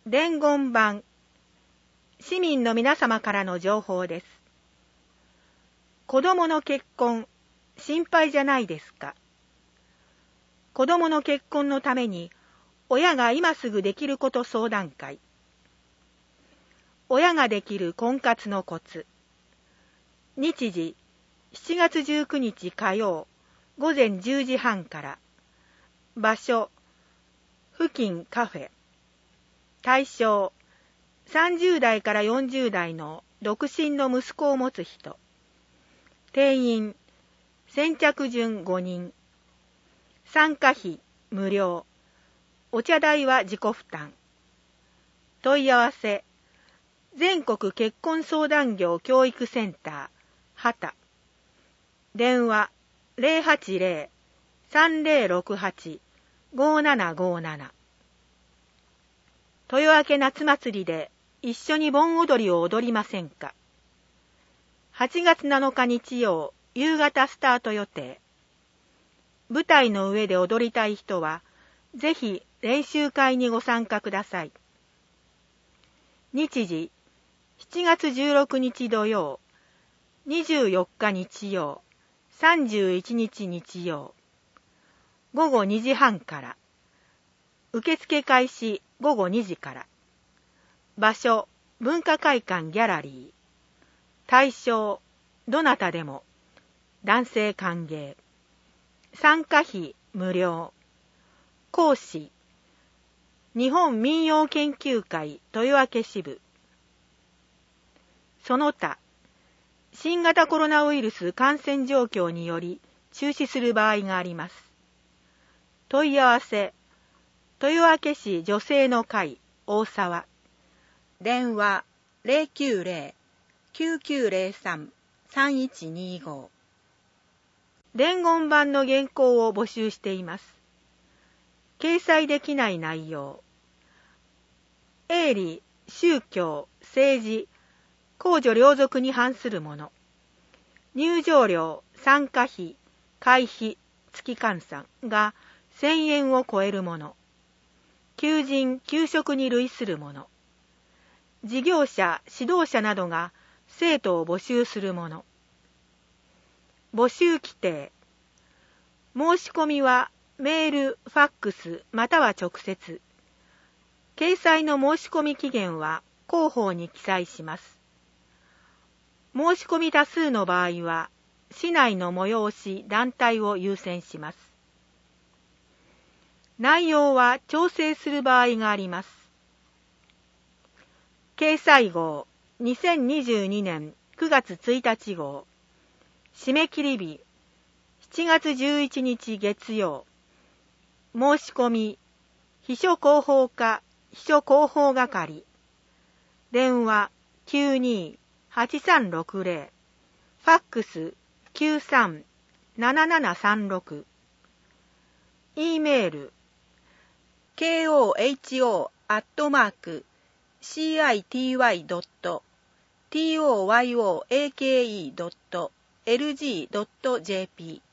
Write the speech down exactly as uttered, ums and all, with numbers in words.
伝言板、市民の皆様からの情報です。子供の結婚、心配じゃないですか。子供の結婚のために、親が今すぐできること相談会。親ができる婚活のコツ。日時、しちがつじゅうくにち火曜、午前じゅうじはんから。場所、付近カフェ。対象、さんじゅうだいからよんじゅうだいの独身の息子を持つ人。定員、先着順ごにん。参加費、無料。お茶代は自己負担。問い合わせ、全国結婚相談業教育センター、畑。電話、ゼロはちゼロ さんゼロろくはち ごななごなな。豊明夏祭りで一緒に盆踊りを踊りませんか。はちがつなのか日曜、夕方スタート予定。舞台の上で踊りたい人は、ぜひ練習会にご参加ください。日時、しちがつじゅうろくにち土曜、にじゅうよっか日曜、さんじゅういちにち日曜。午後にじはんから。受付開始午後にじから。場所、文化会館ギャラリー。対象、どなたでも。男性歓迎。参加費無料。講師、日本民謡研究会豊明支部。その他、新型コロナウイルス感染状況により中止する場合があります。問い合わせ、豊明市女性の会大沢。電話 ゼロきゅうゼロ きゅうきゅうゼロさん さんいちにご。伝言板の原稿を募集しています。掲載できない内容。営利、宗教、政治、公序良俗に反するもの。入場料、参加費、会費、月換算がせんえんを超えるもの。求人、給食に類するもの。事業者、指導者などが生徒を募集するもの。募集規定。申し込みはメール、ファックスまたは直接。掲載の申し込み期限は広報に記載します。申し込み多数の場合は、市内の催し、団体を優先します。内容は調整する場合があります。掲載号にせんにじゅうにねんくがつついたち号。締め切り日しちがつじゅういちにち月曜。申し込み秘書広報課秘書広報係。電話 きゅうにーはちさんろくゼロ。ファックス きゅうさんななななさんろく。E メール ケーオーエイチオー アットマーク シーアイティーワイ ドット トヨアケーイー ドット エルジー ドット ジェーピー